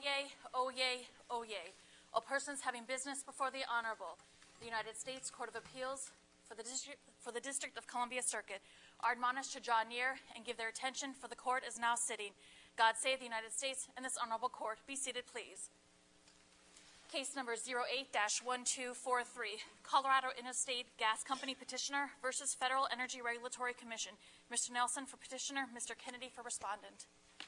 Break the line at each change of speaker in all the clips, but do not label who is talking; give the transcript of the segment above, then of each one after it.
Oyez, oyez, oyez. All persons having business before the Honorable, the United States Court of Appeals for the District of Columbia Circuit are admonished to draw near and give their attention, for the court is now sitting. God save the United States and this honorable court. Be seated, please. Case number 08-1243, Colorado Interstate Gas Company Petitioner versus Federal Energy Regulatory Commission. Mr. Nelson for petitioner, Mr. Kennedy for respondent.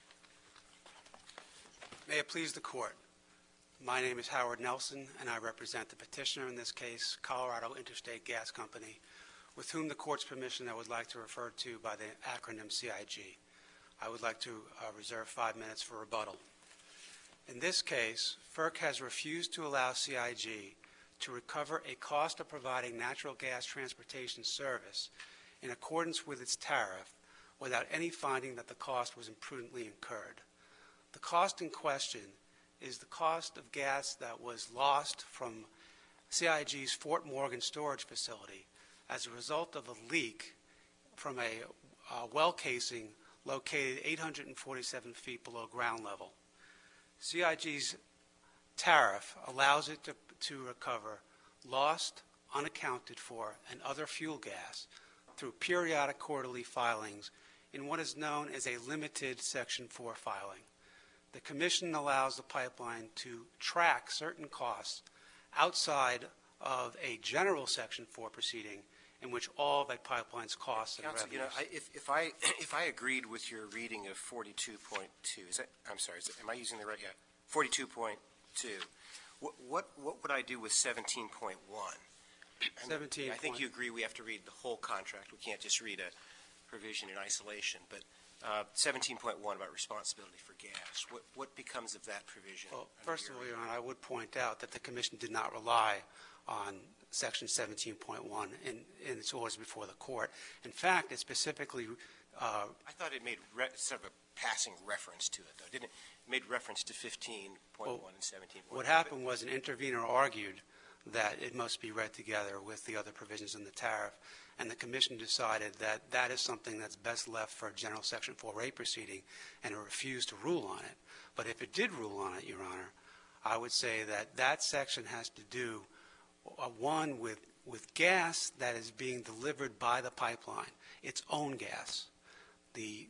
May it please the court. My name is Howard Nelson, and I represent the petitioner in this case, Colorado Interstate Gas Company, with whom the court's permission I would like to refer to by the acronym CIG. I would like to reserve 5 minutes for rebuttal. In this case, FERC has refused to allow CIG to recover a cost of providing natural gas transportation service in accordance with its tariff without any finding that the cost was imprudently incurred. The cost in question is the cost of gas that was lost from CIG's Fort Morgan storage facility as a result of a leak from a well casing located 847 feet below ground level. CIG's tariff allows it to recover lost, unaccounted for, and other fuel gas through periodic quarterly filings in what is known as a limited Section 4 filing. The Commission allows the pipeline to track certain costs outside of a general Section 4 proceeding in which all of that pipeline's costs and
Counsel,
revenues.
If I agreed with your reading of 42.2, am I using the right? Yeah, 42.2. What would I do with 17.1?
17.
I think you agree we have to read the whole contract. We can't just read a provision in isolation. But 17.1 about responsibility for gas. What becomes of that provision?
Well, first of all, Your Honor, I would point out that the Commission did not rely on Section 17.1 in its orders before the court. In fact, it specifically
I thought it made sort of a passing reference to it, though, didn't it? It made reference to 15.1 and 17.1.
What happened was an intervener argued that it must be read together with the other provisions in the tariff, and the Commission decided that that is something that's best left for a general Section 4 rate proceeding, and it refused to rule on it. But if it did rule on it, Your Honor, I would say that that section has to do, one, with gas that is being delivered by the pipeline, its own gas. The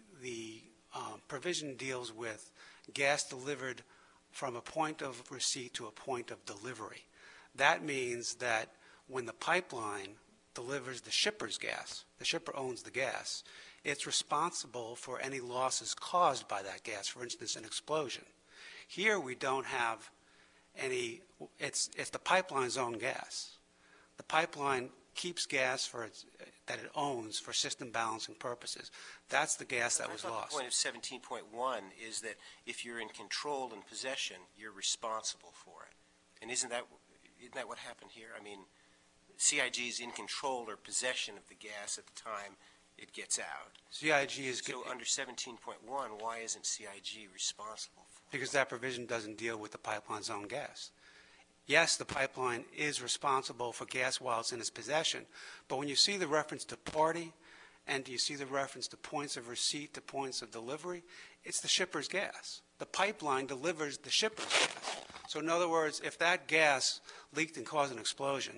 provision deals with gas delivered from a point of receipt to a point of delivery. That means that when the pipeline delivers the shipper's gas, the shipper owns the gas, it's responsible for any losses caused by that gas, for instance, an explosion. Here we don't have any, it's the pipeline's own gas. The pipeline keeps gas that it owns for system balancing purposes. That's the gas that was lost.
The point of 17.1 is that if you're in control and possession, you're responsible for it. And isn't that what happened here? I mean, CIG is in control or possession of the gas at the time it gets out.
CIG is...
So under 17.1, why isn't CIG responsible for it?
Because that provision doesn't deal with the pipeline's own gas. Yes, the pipeline is responsible for gas while it's in its possession, but when you see the reference to party and you see the reference to points of receipt to points of delivery, it's the shipper's gas. The pipeline delivers the shipper's gas. So in other words, if that gas leaked and caused an explosion,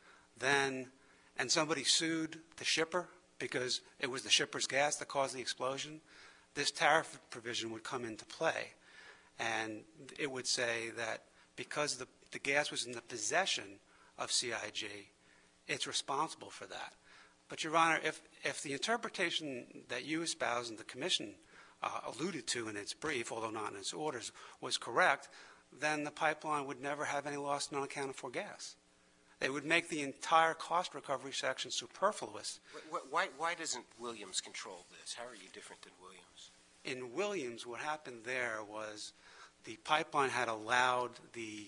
and somebody sued the shipper because it was the shipper's gas that caused the explosion, this tariff provision would come into play. And it would say that because the gas was in the possession of CIG, it's responsible for that. But, Your Honor, if the interpretation that you espoused and the Commission alluded to in its brief, although not in its orders, was correct, then the pipeline would never have any lost and unaccounted for gas. It would make the entire cost recovery section superfluous.
Why doesn't Williams control this? How are you different than Williams?
In Williams, what happened there was the pipeline had allowed the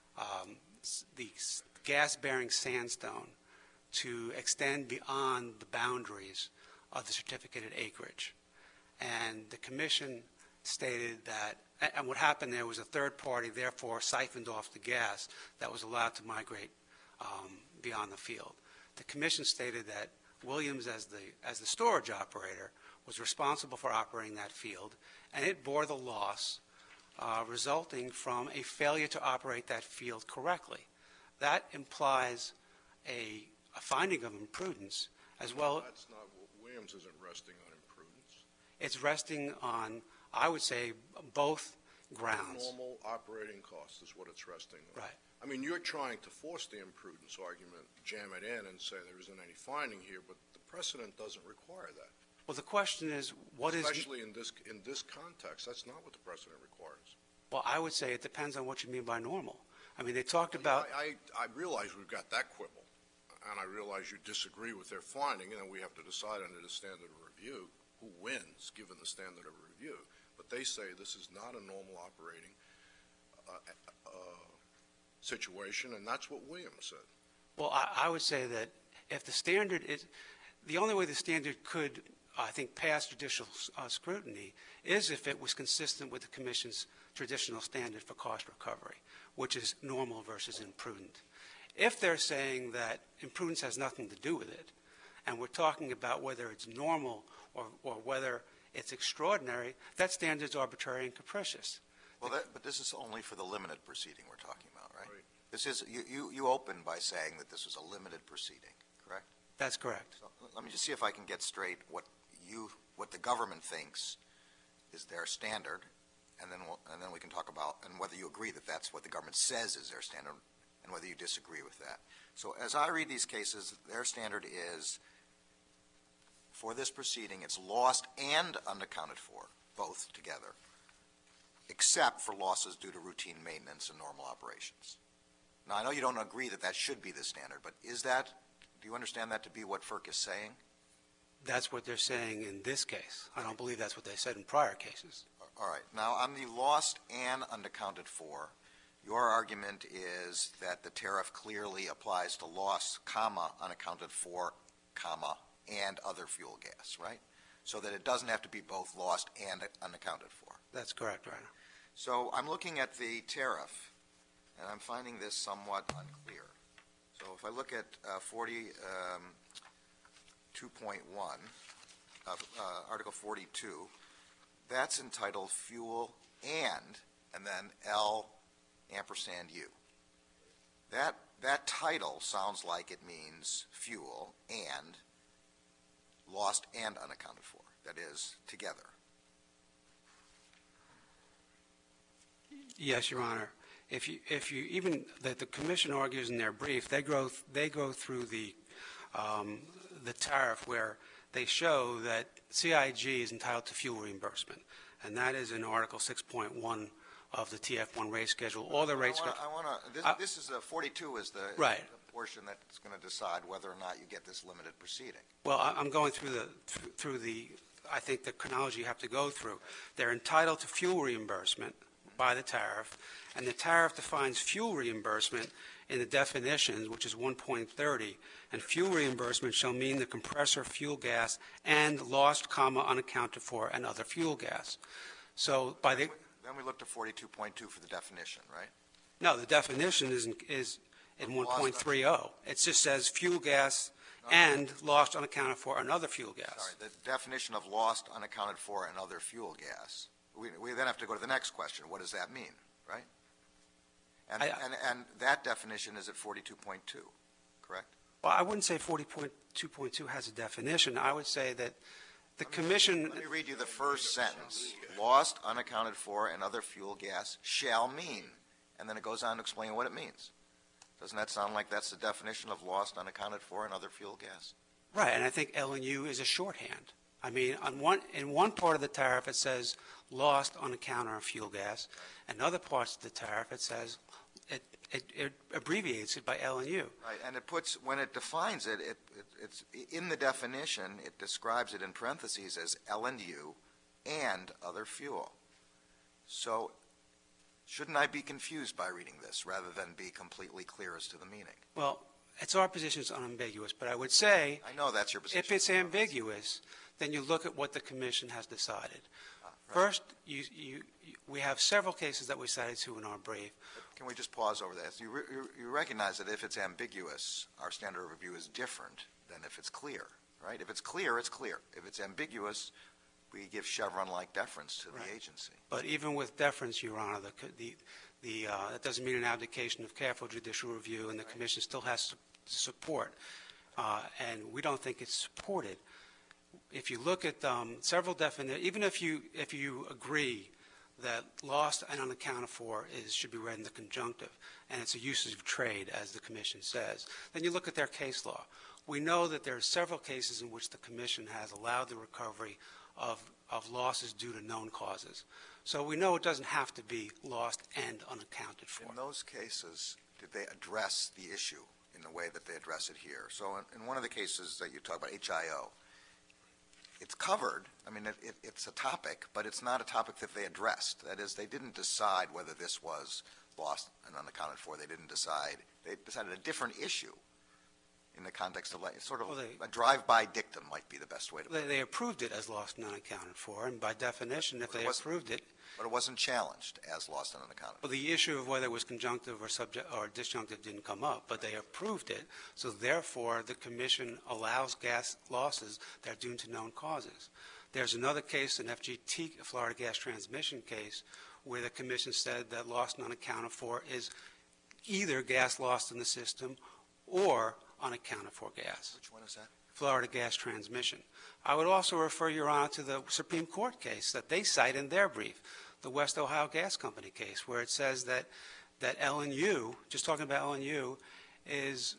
gas-bearing sandstone to extend beyond the boundaries of the certificated acreage. And the Commission stated that, and what happened there was a third party therefore siphoned off the gas that was allowed to migrate beyond the field. The Commission stated that Williams, as the storage operator, was responsible for operating that field, and it bore the loss resulting from a failure to operate that field correctly. That implies a finding of imprudence as well.
That's not what Williams isn't resting on imprudence.
It's resting on, I would say, both grounds.
Normal operating cost is what it's resting on.
Right.
I mean, you're trying to force the imprudence argument, jam it in and say there isn't any finding here, but the precedent doesn't require that.
Well, the question is,
Especially in this context, that's not what the precedent requires.
Well, I would say it depends on what you mean by normal. I mean, they talked about.
I realize we've got that quibble, and I realize you disagree with their finding, and then we have to decide under the standard of review who wins given the standard of review. But they say this is not a normal operating situation, and that's what Williams said.
Well, I would say that if the standard is, the only way the standard could, I think, pass judicial scrutiny is if it was consistent with the Commission's traditional standard for cost recovery, which is normal versus imprudent. If they're saying that imprudence has nothing to do with it, and we're talking about whether it's normal or whether it's extraordinary, that standard's arbitrary and capricious.
Well, but this is only for the limited proceeding we're talking about, right?
Right.
This is, you opened by saying that this was a limited proceeding, correct?
That's correct.
So let me just see if I can get straight what the government thinks is their standard, and then we can talk about, and whether you agree that that's what the government says is their standard, and whether you disagree with that. So as I read these cases, their standard is, for this proceeding, it's lost and unaccounted for, both together, except for losses due to routine maintenance and normal operations. Now, I know you don't agree that that should be the standard, but is that, do you understand that to be what FERC is saying?
That's what they're saying in this case. I don't believe that's what they said in prior cases.
All right. Now, on the lost and unaccounted for, your argument is that the tariff clearly applies to lost, comma, unaccounted for, comma, and other fuel gas, right? So that it doesn't have to be both lost and unaccounted for.
That's correct, Your Honor.
So I'm looking at the tariff, and I'm finding this somewhat unclear. So if I look at 42.1 of Article 42, that's entitled Fuel and then L ampersand U. That title sounds like it means fuel and lost and unaccounted for, that is, together.
Yes, Your Honor. If you even the Commission argues in their brief, they go through the tariff where they show that CIG is entitled to fuel reimbursement, and that is in Article 6.1 of the TF1 rate schedule. All the rate schedule.
This is 42 is the
right.
The portion that's going to decide whether or not you get this limited proceeding.
Well, I'm going through the I think the chronology you have to go through. They're entitled to fuel reimbursement by the tariff, and the tariff defines fuel reimbursement in the definitions, which is 1.30, and fuel reimbursement shall mean the compressor fuel gas and lost, comma, unaccounted for, and other fuel gas. So by the
then we look to 42.2 for the definition, right?
No, the definition is in 1.30. It just says fuel gas and lost, unaccounted for, and other fuel gas.
Sorry, the definition of lost, unaccounted for, and other fuel gas. We then have to go to the next question. What does that mean, right? And that definition is at 42.2, correct?
Well, I wouldn't say 40.2.2 has a definition. I would say that the Commission...
Let me read you the first sentence. Lost, unaccounted for, and other fuel gas shall mean. And then it goes on to explain what it means. Doesn't that sound like that's the definition of lost, unaccounted for, and other fuel gas?
Right, and I think L&U is a shorthand. I mean, in one part of the tariff it says lost, unaccounted for fuel gas, and other parts of the tariff it says it abbreviates it by L&U.
Right, and it puts, when it defines it, it's in the definition, it describes it in parentheses as L&U and other fuel. So shouldn't I be confused by reading this rather than be completely clear as to the meaning?
Well, it's our position it's unambiguous, but I would say
I know that's your position.
If it's ambiguous, then you look at what the Commission has decided. Right. First, we have several cases that we cited to in our brief.
But can we just pause over that? You recognize that if it's ambiguous, our standard of review is different than if it's clear, right? If it's clear, it's clear. If it's ambiguous, we give Chevron-like deference to
Right.
the agency.
But even with deference, Your Honor, that doesn't mean an abdication of careful judicial review, and the Commission still has to support, and we don't think it's supported. If you look at several definitions, even if you agree that lost and unaccounted for should be read in the conjunctive, and it's a usage of trade, as the Commission says, then you look at their case law. We know that there are several cases in which the Commission has allowed the recovery of losses due to known causes. So we know it doesn't have to be lost and unaccounted for.
In those cases, did they address the issue in the way that they address it here? So in one of the cases that you talk about, HIO, it's covered. I mean, it's a topic, but it's not a topic that they addressed. That is, they didn't decide whether this was lost and unaccounted for. They didn't decide. They decided a different issue in the context of sort of a drive-by dictum might be the best way to put it.
They approved it as lost and unaccounted for, and by definition, if they approved it,
But it wasn't challenged as lost and unaccounted for.
well, the issue of whether it was conjunctive or disjunctive didn't come up, but they approved it. So therefore, the Commission allows gas losses that are due to known causes. There's another case, an FGT, Florida Gas Transmission case, where the Commission said that lost and unaccounted for is either gas lost in the system or unaccounted for gas.
Which one is that?
Florida Gas Transmission. I would also refer, Your Honor, to the Supreme Court case that they cite in their brief, the West Ohio Gas Company case, where it says that LNU, just talking about LNU, is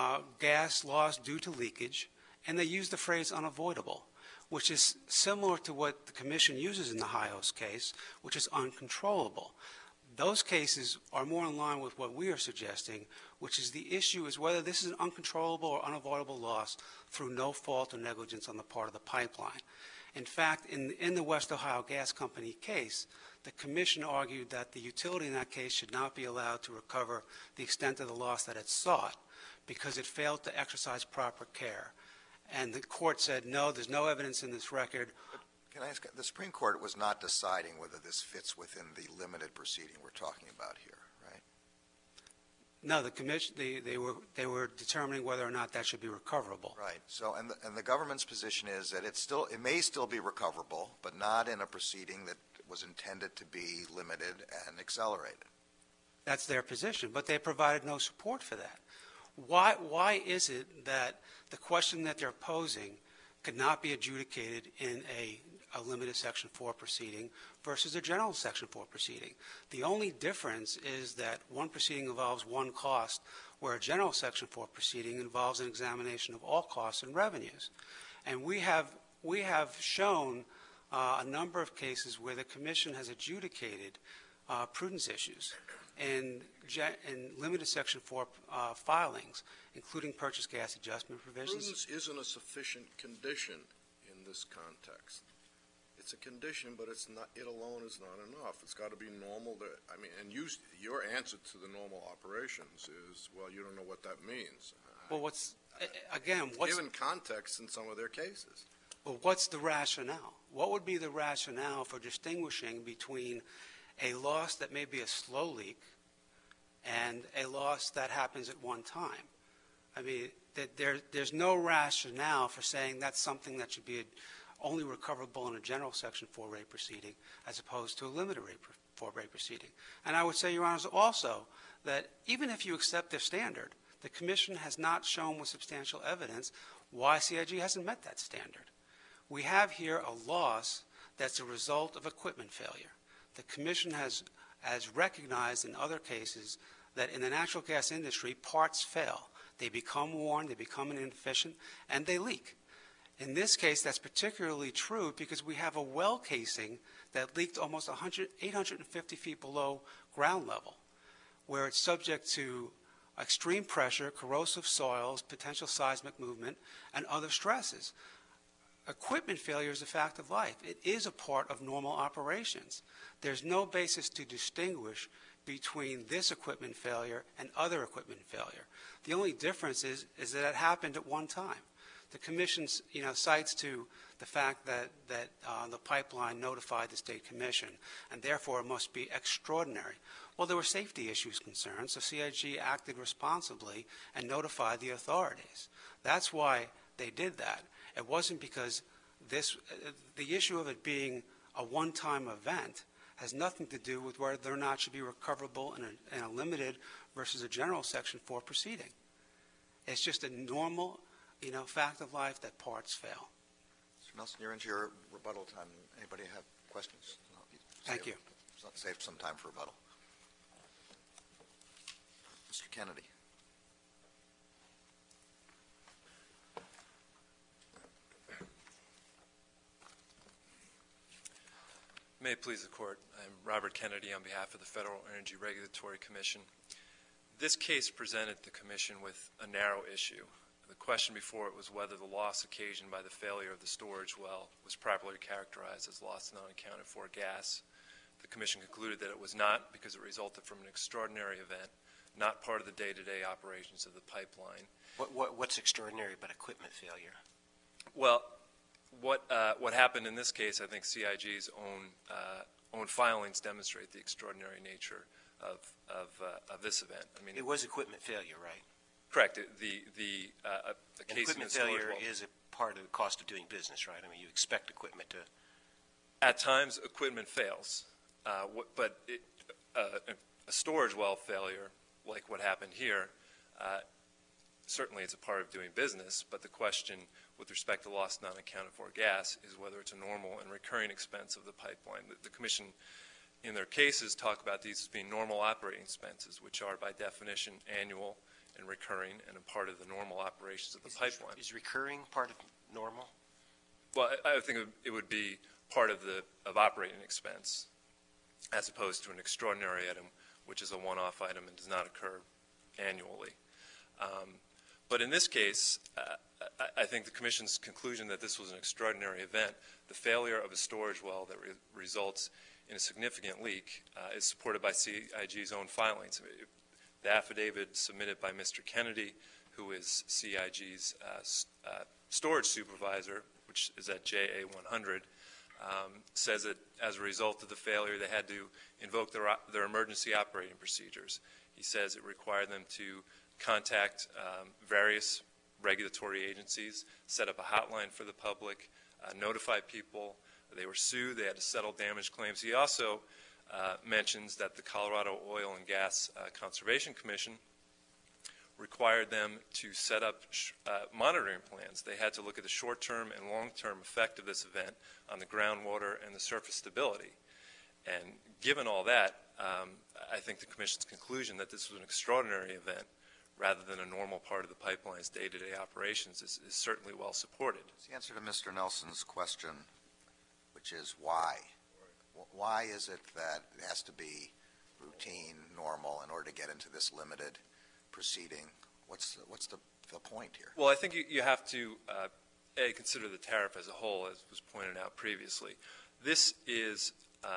gas lost due to leakage, and they use the phrase unavoidable, which is similar to what the Commission uses in the Hios case, which is uncontrollable. Those cases are more in line with what we are suggesting, which is the issue is whether this is an uncontrollable or unavoidable loss through no fault or negligence on the part of the pipeline. In fact, in the West Ohio Gas Company case, the Commission argued that the utility in that case should not be allowed to recover the extent of the loss that it sought because it failed to exercise proper care. And the court said, no, there's no evidence in this record.
Can I ask, the Supreme Court was not deciding whether this fits within the limited proceeding we're talking about here, right?
No, the Commission, they were determining whether or not that should be recoverable.
Right. So, and the government's position is that it may still be recoverable, but not in a proceeding that was intended to be limited and accelerated.
That's their position, but they provided no support for that. Why is it that the question that they're posing could not be adjudicated in a limited Section 4 proceeding versus a general Section 4 proceeding? The only difference is that one proceeding involves one cost, where a general Section 4 proceeding involves an examination of all costs and revenues. And we have shown a number of cases where the Commission has adjudicated prudence issues in limited Section 4 filings, including purchase gas adjustment provisions.
Prudence isn't a sufficient condition in this context. It's a condition, but it's not. It alone is not enough. It's got to be normal. And your answer to the normal operations is, well, you don't know what that means.
Well,
given context in some of their cases?
Well, what's the rationale? What would be the rationale for distinguishing between a loss that may be a slow leak and a loss that happens at one time? I mean, there's no rationale for saying that's something that should be only recoverable in a general Section 4 rate proceeding as opposed to a limited 4 rate proceeding. And I would say, Your Honors, also that even if you accept their standard, the Commission has not shown with substantial evidence why CIG hasn't met that standard. We have here a loss that's a result of equipment failure. The Commission has recognized in other cases that in the natural gas industry, parts fail. They become worn, they become inefficient, and they leak. In this case, that's particularly true because we have a well casing that leaked almost 850 feet below ground level, where it's subject to extreme pressure, corrosive soils, potential seismic movement, and other stresses. Equipment failure is a fact of life. It is a part of normal operations. There's no basis to distinguish between this equipment failure and other equipment failure. The only difference is that it happened at one time. The Commission, cites to the fact that the pipeline notified the State Commission, and therefore it must be extraordinary. Well, there were safety issues concerned, so CIG acted responsibly and notified the authorities. That's why they did that. It wasn't because the issue of it being a one-time event has nothing to do with whether or not it should be recoverable in a limited versus a general Section 4 proceeding. It's just a normal, fact of life that parts fail.
Mr. Nelson, you're into your rebuttal time. Anybody have questions?
Thank you.
Save some time for rebuttal. Mr. Kennedy.
May it please the Court. I'm Robert Kennedy on behalf of the Federal Energy Regulatory Commission. This case presented the Commission with a narrow issue. The question before it was whether the loss occasioned by the failure of the storage well was properly characterized as loss of unaccounted for gas. The Commission concluded that it was not because it resulted from an extraordinary event, not part of the day-to-day operations of the pipeline.
What's extraordinary about equipment failure?
Well, what happened in this case, I think CIG's own filings demonstrate the extraordinary nature of this event. I mean,
it was equipment failure, right?
Correct. The case
equipment failure is a part of the cost of doing business, right? I mean, you expect equipment to.
At times, equipment fails, but a storage well failure, like what happened here, certainly it's a part of doing business. But the question, with respect to lost non-accounted for gas, is whether it's a normal and recurring expense of the pipeline. The Commission, in their cases, talk about these as being normal operating expenses, which are by definition annual and recurring and a part of the normal operations of the pipeline.
Is recurring part of normal?
Well, I think it would be part of operating expense, as opposed to an extraordinary item, which is a one-off item and does not occur annually. But in this case, I think the Commission's conclusion that this was an extraordinary event, the failure of a storage well that results in a significant leak, is supported by CIG's own filings. The affidavit submitted by Mr. Kennedy, who is CIG's storage supervisor, which is at JA 100, says that as a result of the failure, they had to invoke their emergency operating procedures. He says it required them to contact various regulatory agencies, set up a hotline for the public, notify people. They were sued. They had to settle damage claims. He also mentions that the Colorado Oil and Gas Conservation Commission required them to set up monitoring plans. They had to look at the short-term and long-term effect of this event on the groundwater and the surface stability. And given all that, I think the Commission's conclusion that this was an extraordinary event rather than a normal part of the pipeline's day-to-day operations is certainly well supported.
The answer to Mr. Nelson's question, which is why? Why is it that it has to be routine, normal, in order to get into this limited proceeding? What's the point here?
Well, I think you have to, consider the tariff as a whole, as was pointed out previously. This is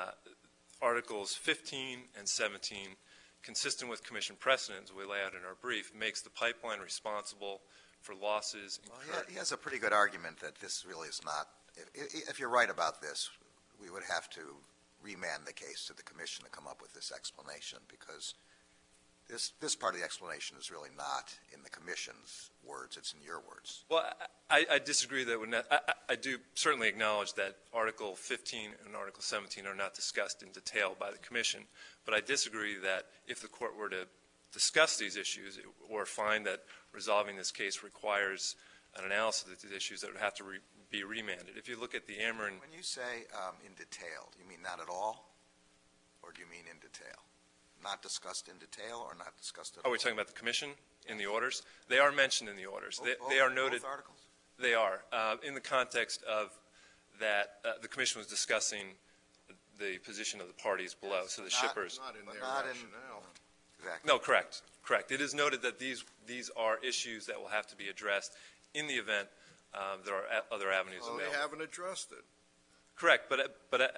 Articles 15 and 17, consistent with Commission precedents we lay out in our brief, makes the pipeline responsible for losses incurred.
Well, he has a pretty good argument that this really is not, if you're right about this, we would have to remand the case to the Commission to come up with this explanation, because this part of the explanation is really not in the Commission's words, it's in your words.
Well, I disagree that I do certainly acknowledge that Article 15 and Article 17 are not discussed in detail by the Commission, but I disagree that if the Court were to discuss these issues or find that resolving this case requires an analysis of these issues, that would have to be remanded. If you look at the Ameren...
When you say in detail, do you mean not at all, or do you mean in detail? Not discussed in detail or not discussed at all?
Are we talking about the Commission in the orders? They are mentioned in the orders. They are noted.
Both articles?
They are. In the context of that, the Commission was discussing the position of the parties below, so the shippers...
Not in their rationale.
Exactly.
No, correct. Correct. It is noted that these are issues that will have to be addressed in the event there are other avenues
Well,
available.
they haven't addressed it.
Correct, but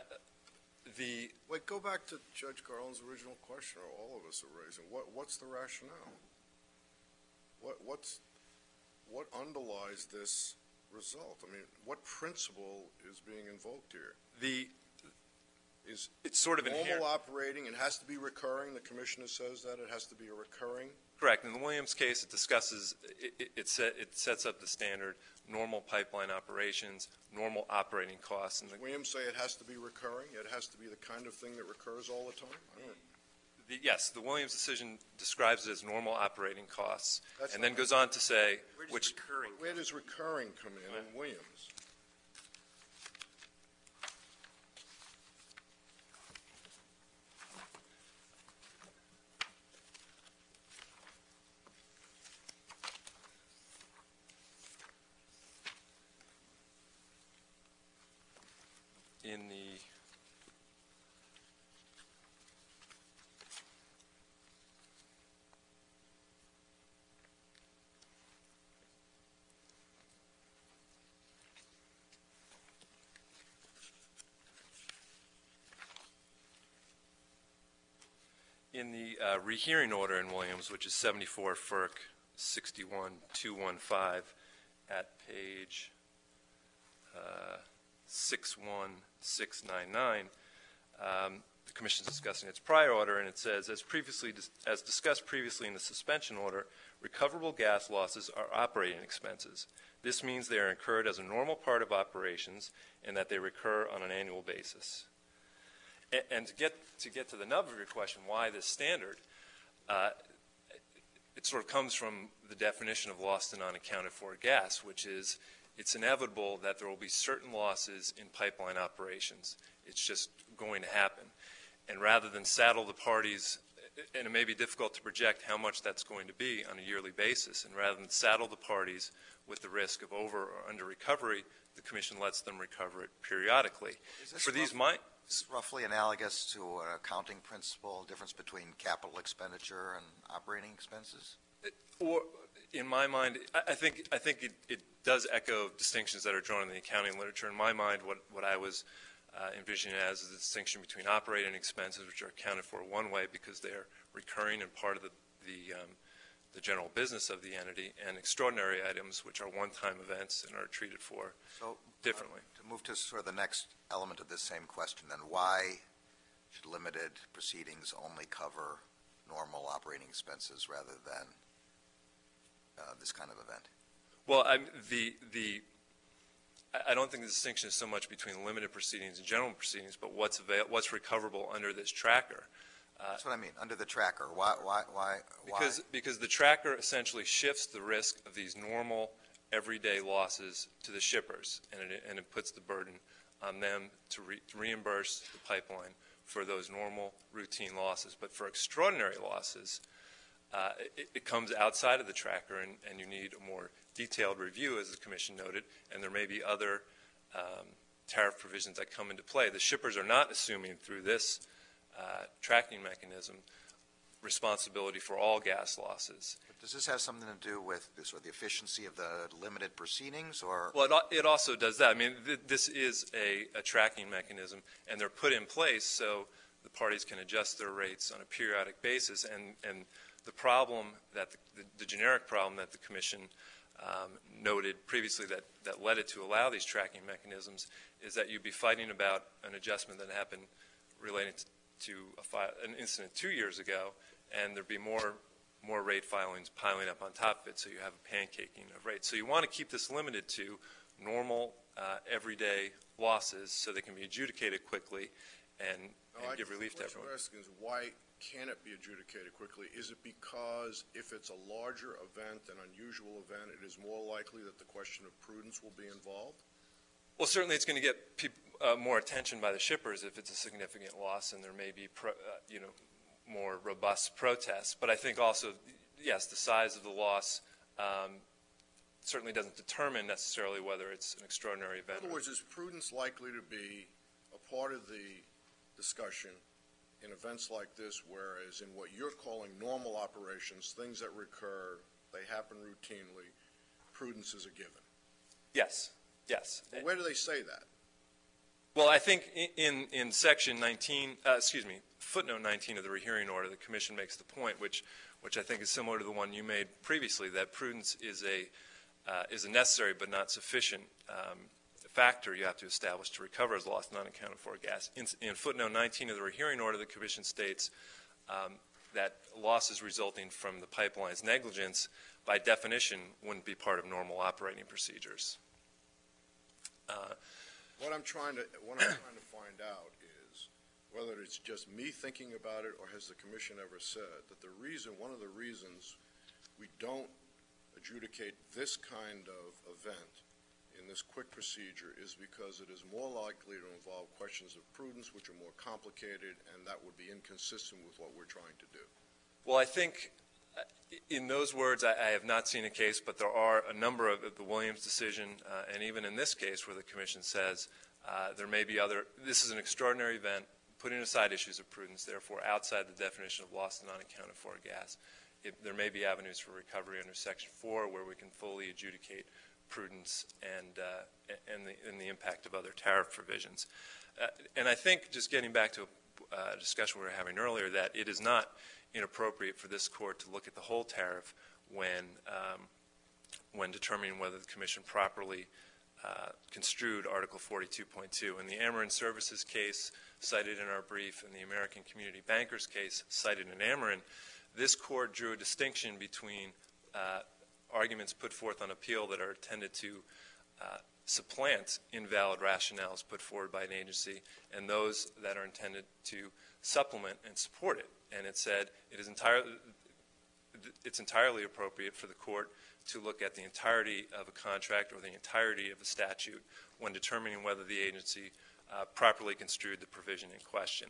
Wait, go back to Judge Garland's original question, or all of us are raising. What's the rationale? What underlies this result? I mean, what principle is being invoked here?
It's sort of
normal
inherent.
operating, it has to be recurring. The Commissioner says that it has to be a recurring
Correct. In the Williams case, it discusses, it sets up the standard normal pipeline operations, normal operating costs. And
Williams say it has to be recurring? It has to be the kind of thing that recurs all the time?
yes, the Williams decision describes it as normal operating costs,
That's
and then
not-
goes on to say,
Where does recurring come in Williams?
in the rehearing order in Williams, which is 74 FERC 61215 at page 61699, the Commission is discussing its prior order, and it says, as discussed previously in the suspension order, recoverable gas losses are operating expenses. This means they are incurred as a normal part of operations and that they recur on an annual basis. And to get to the nub of your question, why this standard, it sort of comes from the definition of lost and unaccounted for gas, which is it's inevitable that there will be certain losses in pipeline operations. It's just going to happen. And rather than saddle the parties, and it may be difficult to project how much that's going to be on a yearly basis, and rather than saddle the parties with the risk of over or under recovery, the Commission lets them recover it periodically. For these
Is roughly analogous to an accounting principle, difference between capital expenditure and operating expenses?
Or, in my mind, I think it does echo distinctions that are drawn in the accounting literature. In my mind, what I was envisioning as is the distinction between operating expenses, which are accounted for one way because they're recurring and part of the general business of the entity, and extraordinary items, which are one-time events and are treated for differently.
To move to sort of the next element of this same question, then, why should limited proceedings only cover normal operating expenses rather than this kind of event?
Well, I don't think the distinction is so much between limited proceedings and general proceedings, but what's recoverable under this tracker.
That's what I mean, under the tracker. Why?
Because the tracker essentially shifts the risk of these normal, everyday losses to the shippers, and it puts the burden on them to reimburse the pipeline for those normal, routine losses. But for extraordinary losses, it comes outside of the tracker, and you need a more detailed review, as the Commission noted, and there may be other tariff provisions that come into play. The shippers are not assuming through this tracking mechanism responsibility for all gas losses.
But does this have something to do with the efficiency of the limited proceedings, or?
Well, it also does that. I mean, this is a tracking mechanism, and they're put in place so the parties can adjust their rates on a periodic basis. And the problem that the generic problem that the Commission noted previously that led it to allow these tracking mechanisms is that you'd be fighting about an adjustment that happened relating to an incident 2 years ago, and there'd be more rate filings piling up on top of it, so you have a pancaking of rates. So you want to keep this limited to normal, everyday losses so they can be adjudicated quickly and give relief to everyone.
What I'm asking is, why can't it be adjudicated quickly? Is it because if it's a larger event, an unusual event, it is more likely that the question of prudence will be involved?
Well, certainly it's going to get more attention by the shippers if it's a significant loss, and there may be more robust protests. But I think also, yes, the size of the loss certainly doesn't determine necessarily whether it's an extraordinary event.
In other words, is prudence likely to be a part of the discussion in events like this, whereas in what you're calling normal operations, things that recur, they happen routinely, prudence is a given?
Yes. Yes.
Well, where do they say that?
Well, I think in section 19, footnote 19 of the rehearing order, the Commission makes the point, which I think is similar to the one you made previously, that prudence is a necessary but not sufficient factor you have to establish to recover as lost and unaccounted for gas. In footnote 19 of the rehearing order, the Commission states that losses resulting from the pipeline's negligence, by definition, wouldn't be part of normal operating procedures.
What I'm trying to find out is whether it's just me thinking about it, or has the commission ever said that one of the reasons we don't adjudicate this kind of event in this quick procedure is because it is more likely to involve questions of prudence, which are more complicated, and that would be inconsistent with what we're trying to do.
Well, I think in those words, I have not seen a case, but there are a number of the Williams decision, and even in this case where the commission says there may be this is an extraordinary event, putting aside issues of prudence, therefore outside the definition of loss and unaccounted for gas. There may be avenues for recovery under Section 4 where we can fully adjudicate prudence and the impact of other tariff provisions. And I think, just getting back to a discussion we were having earlier, that it is not inappropriate for this court to look at the whole tariff when determining whether the commission properly construed Article 42.2. In the Ameren Services case cited in our brief and the American Community Bankers case cited in Ameren, this court drew a distinction between arguments put forth on appeal that are intended to supplant invalid rationales put forward by an agency and those that are intended to supplement and support it. And it said it's entirely appropriate for the court to look at the entirety of a contract or the entirety of a statute when determining whether the agency properly construed the provision in question.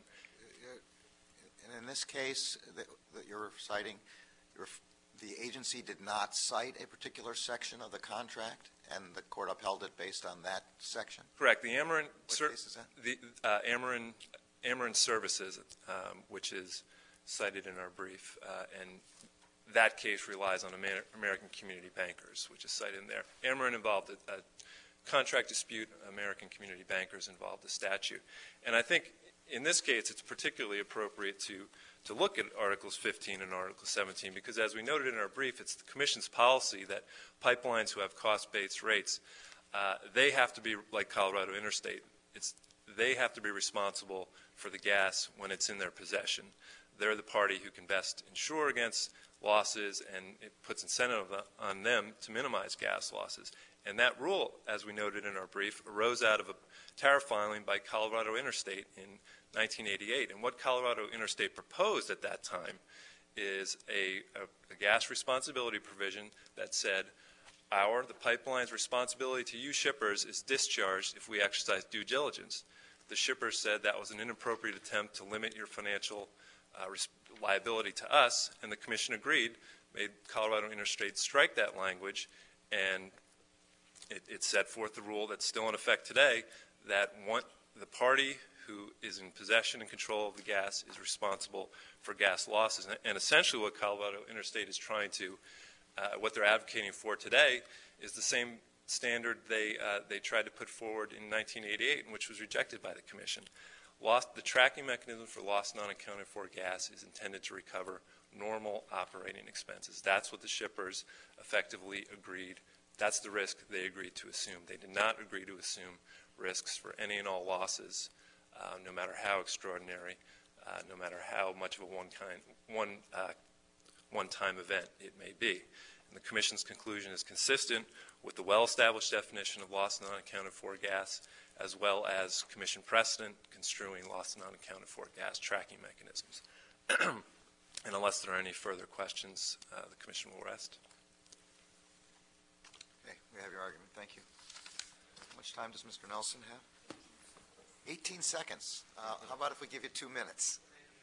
And in this case that you're citing, the agency did not cite a particular section of the contract, and the court upheld it based on that section?
Correct. The Ameren,
What case is that?
The Ameren Services, which is cited in our brief, and that case relies on American Community Bankers, which is cited in there. Ameren involved a contract dispute. American Community Bankers involved a statute. And I think in this case it's particularly appropriate to look at Articles 15 and Article 17 because, as we noted in our brief, it's the Commission's policy that pipelines who have cost-based rates, they have to be like Colorado Interstate. They have to be responsible for the gas when it's in their possession. They're the party who can best insure against losses, and it puts incentive on them to minimize gas losses. And that rule, as we noted in our brief, arose out of a tariff filing by Colorado Interstate in 1988. And what Colorado Interstate proposed at that time is a gas responsibility provision that said, the pipeline's responsibility to you shippers is discharged if we exercise due diligence. The shippers said that was an inappropriate attempt to limit your financial liability to us, and the Commission agreed, made Colorado Interstate strike that language, and it set forth the rule that's still in effect today that the party who is in possession and control of the gas is responsible for gas losses. And essentially what Colorado Interstate is trying to, what they're advocating for today is the same standard they tried to put forward in 1988, which was rejected by the Commission. The tracking mechanism for lost non-accounted for gas is intended to recover normal operating expenses. That's what the shippers effectively agreed. That's the risk they agreed to assume. They did not agree to assume risks for any and all losses, no matter how extraordinary, no matter how much of a one-time event it may be. And the Commission's conclusion is consistent with the well-established definition of lost non-accounted for gas, as well as Commission precedent construing lost non-accounted for gas tracking mechanisms. And unless there are any further questions, the Commission will rest.
Okay, we have your argument. Thank you. How much time does Mr. Nelson have? 18 seconds. How about if we give you 2 minutes?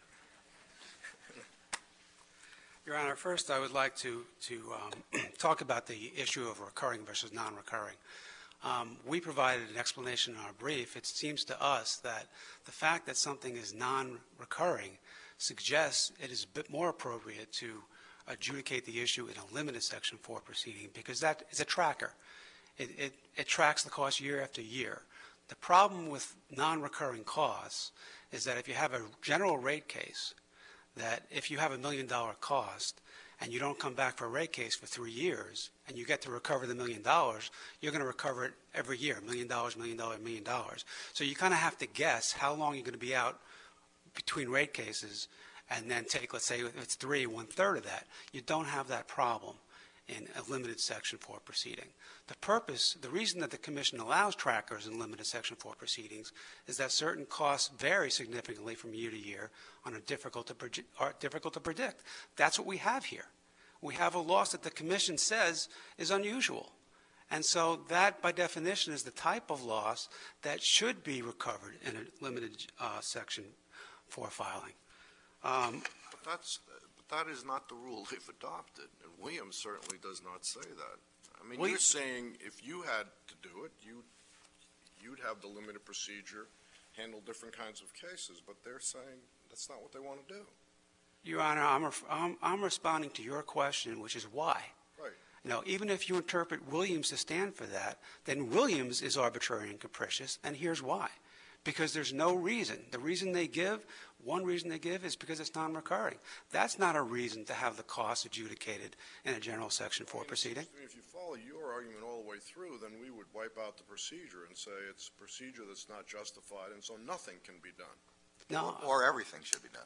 Your Honor, first I would like to talk about the issue of recurring versus non-recurring. We provided an explanation in our brief. It seems to us that the fact that something is non-recurring suggests it is a bit more appropriate to adjudicate the issue in a limited Section 4 proceeding because that is a tracker. It tracks the cost year after year. The problem with non-recurring costs is that if you have a general rate case, that if you have $1 million cost and you don't come back for a rate case for 3 years and you get to recover the $1 million, you're going to recover it every year, $1 million, $1 million, $1 million. So you kind of have to guess how long you're going to be out between rate cases and then take, let's say, if it's 3, 1/3 of that. You don't have that problem in a limited Section 4 proceeding. The reason that the Commission allows trackers in limited Section 4 proceedings is that certain costs vary significantly from year to year and are difficult to predict. That's what we have here. We have a loss that the Commission says is unusual. And so that, by definition, is the type of loss that should be recovered in a limited Section 4 filing.
But that is not the rule they've adopted, and Williams certainly does not say that. I mean, you're saying if you had to do it, you'd have the limited procedure, handle different kinds of cases, but they're saying that's not what they want to do.
Your Honor, I'm responding to your question, which is why.
Right.
You know, even if you interpret Williams to stand for that, then Williams is arbitrary and capricious, and here's why. Because there's no reason. One reason they give is because it's non-recurring. That's not a reason to have the costs adjudicated in a general Section 4 proceeding.
If you follow your argument all the way through, then we would wipe out the procedure and say it's a procedure that's not justified, and so nothing can be done.
No,
Or everything should be done.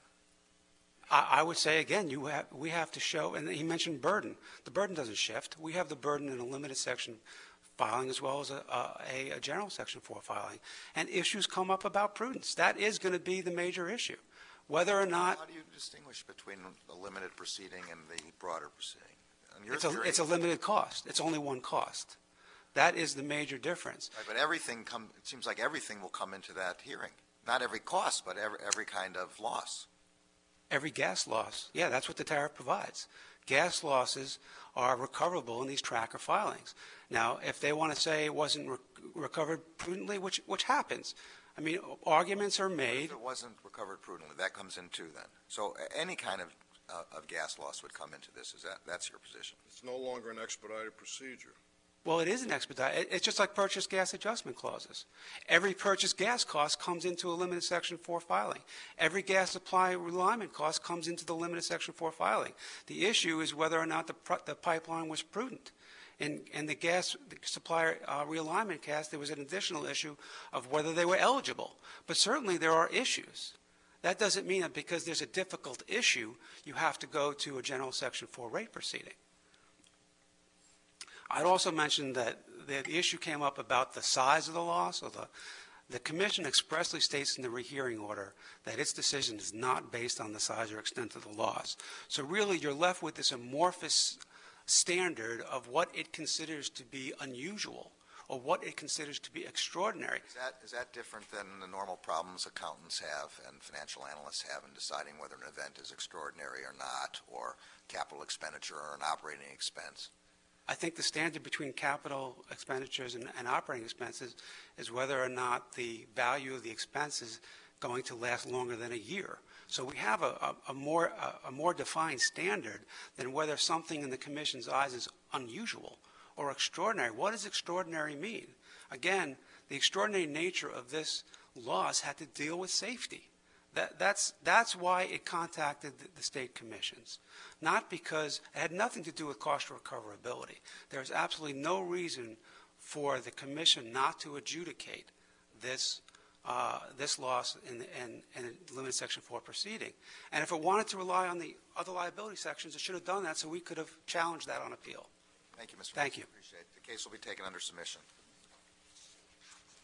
I would say, again, we have to show, and he mentioned burden. The burden doesn't shift. We have the burden in a limited Section filing as well as a general Section 4 filing. And issues come up about prudence. That is going to be the major issue. Whether or not...
How do you distinguish between the limited proceeding and the broader proceeding?
It's a limited cost. It's only one cost. That is the major difference.
Right, but it seems like everything will come into that hearing. Not every cost, but every kind of loss.
Every gas loss. Yeah, that's what the tariff provides. Gas losses are recoverable in these tracker filings. Now, if they want to say it wasn't recovered prudently, which happens, I mean, arguments are made.
If it wasn't recovered prudently, that comes in too then. So any kind of gas loss would come into this. That's your position?
It's no longer an expedited procedure.
Well, it is an expedited. It's just like purchase gas adjustment clauses. Every purchase gas cost comes into a limited Section 4 filing. Every gas supply realignment cost comes into the limited Section 4 filing. The issue is whether or not the pipeline was prudent. In the gas supplier realignment case, there was an additional issue of whether they were eligible. But certainly there are issues. That doesn't mean that because there's a difficult issue, you have to go to a general Section 4 rate proceeding. I'd also mention that the issue came up about the size of the loss. Or the Commission expressly states in the rehearing order that its decision is not based on the size or extent of the loss. So really you're left with this amorphous standard of what it considers to be unusual or what it considers to be extraordinary.
Is that different than the normal problems accountants have and financial analysts have in deciding whether an event is extraordinary or not, or capital expenditure or an operating expense?
I think the standard between capital expenditures and operating expenses is whether or not the value of the expense is going to last longer than a year. So we have a more defined standard than whether something in the Commission's eyes is unusual or extraordinary. What does extraordinary mean? Again, the extraordinary nature of this loss had to deal with safety. That's why it contacted the state commissions, not because it had nothing to do with cost recoverability. There's absolutely no reason for the commission not to adjudicate this loss in a limited Section 4 proceeding. And if it wanted to rely on the other liability sections, it should have done that so we could have challenged that on appeal.
Thank you, Mr.
Thank you.
Appreciate it. The case will be taken under submission.